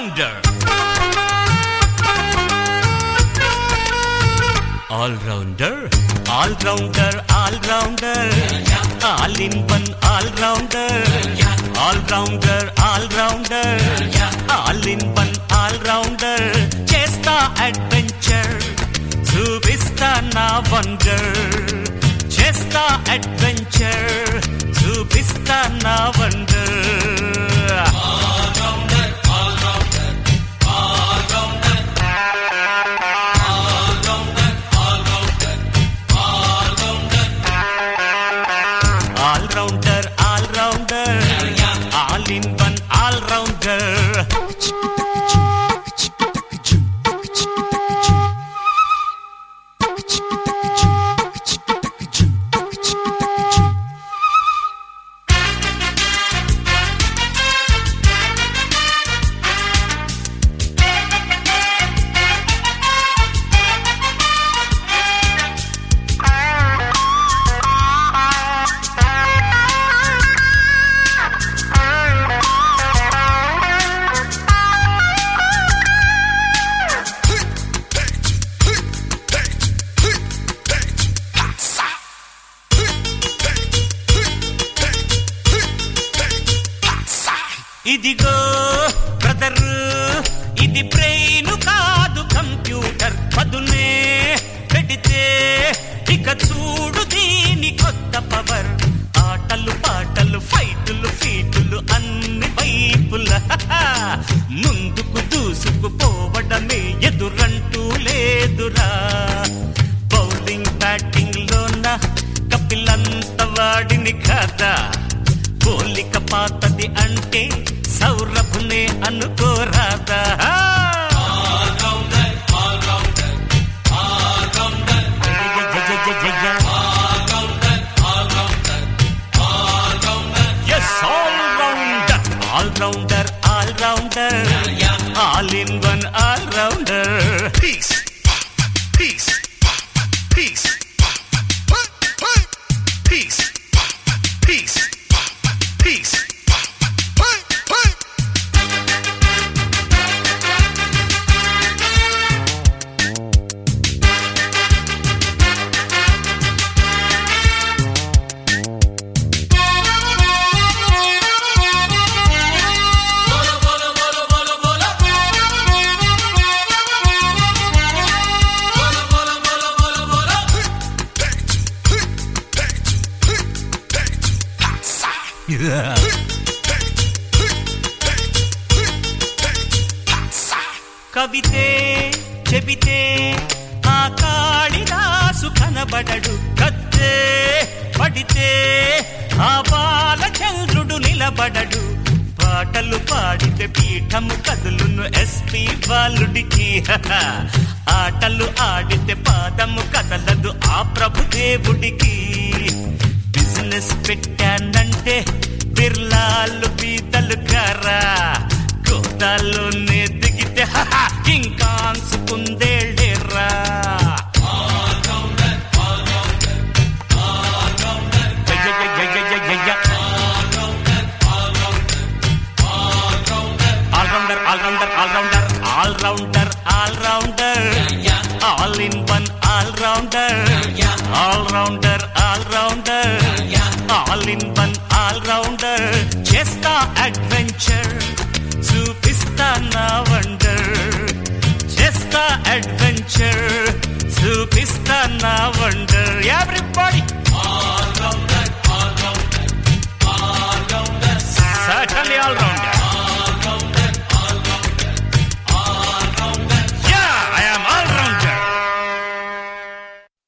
all-rounder. All-rounder, all-rounder, all-rounder, all-in-one all-rounder. All-rounder, all-rounder, all-in-one all-rounder. చేస్తా adventure, చూపిస్తా నా wonder. చేస్తా adventure, చూపిస్తా నా wonder. ఇదిగో బ్రదర్, ఇది బ్రెయిన్ కాదు కంప్యూటర్. పదునే పెడితే ఇక చూడు దీని కొత్త పవర్. ఆటలు పాటలు ఫైటులు ఫీటులు అన్ని వైపుల ముందుకు దూసుకుపోవడమే, ఎదురంటూ లేదురా. బౌలింగ్ బ్యాటింగ్ లోన కపిలంత వాడిని కదా. పోలిక పాతది అంటే సౌరభునే అనుకోరాదా. All-rounder, all-rounder, all-in-one all-rounder. Peace, peace, peace, peace, peace, peace. కవితే చెబితే ఆ కాళిదాసు కనబడడు. కత్తే పడితే ఆ బాలచంద్రుడు నిలబడడు. పాటలు పాడితే పీఠము కదులును ఎస్పి బాలుడికి. ఆటలు ఆడితే పాదము కదలదు ఆ ప్రభుదేవుడికి. బిజినెస్ పెట్టానంటే బిర్లాలు పీతలు కారా. గోదాలోనే దిగితే ఇంకా అంచుకుందేళ్ళేరా. All-rounder, all-rounder, all-rounder, all-rounder, all-rounder, all-in-one all-rounder. All-rounder, all-rounder, all-in-one all-rounder. చేస్తా adventure, చూపిస్తా నా wonder. చేస్తా adventure, చూపిస్తా నా wonder. Everybody